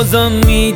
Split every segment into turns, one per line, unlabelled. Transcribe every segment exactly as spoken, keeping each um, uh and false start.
بازم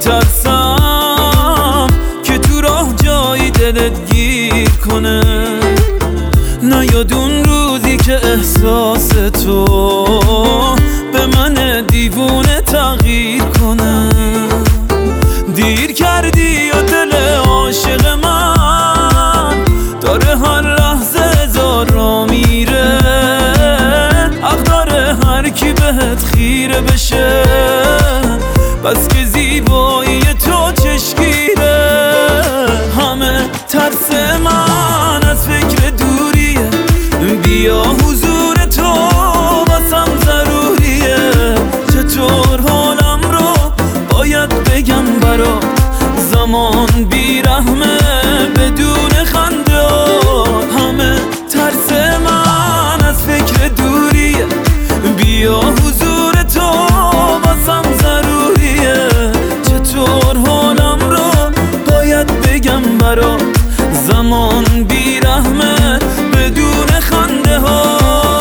میترسم که تو راه جایی دلت گیر کنه، نیاد اون روزی که احساس تو به من دیوونه تغییر کنه. دیر کردی یا دل عاشق من داره هر لحظه هزار را میره، حق داره هر کی بهت خیره بشه، بس که زیبایی تو چشگیره. همه ترس من از فکر دوریه، بیا حضور تو واسم ضروریه. چطور حالم رو باید بگم برات، زمان بیرحمه بدون خنده. همه ترس من از فکر دوریه، بیا حضور تو واسم ضروریه. چطور حالم رو باید بگم برات، زمان بیرحمه بدون خنده ها.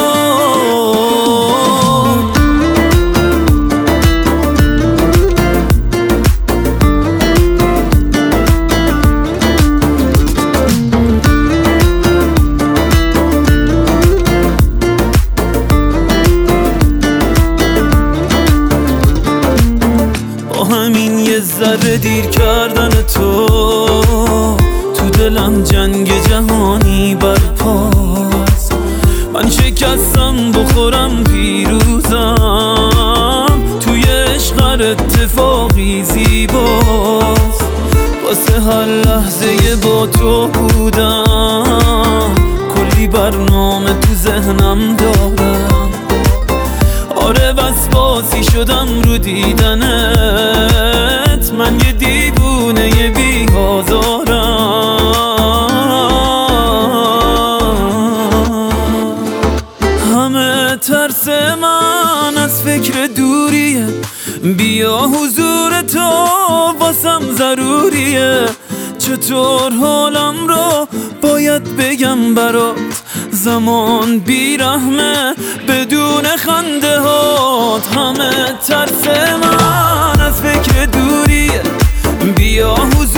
همین یه ذره دیر کردن تو تو دلم جنگ جهانی برپاست. من شکستم بخورم پیروزم، توی عشق هر اتفاقی زیباست. واسه هر لحظه با تو بودم، کلی برنامه تو ذهنم دارم. آره وسواسی شدم رو دیدنت، من یه دیوونه یه بی‌آزارم. همه ترس من از فکر دوریه، بیا حضور تو واسم ضروریه. چطور حالم رو باید بگم برات، زمان بیرحمه بدون خنده هات. همه ترس من از فکر دوریه، بیا حضور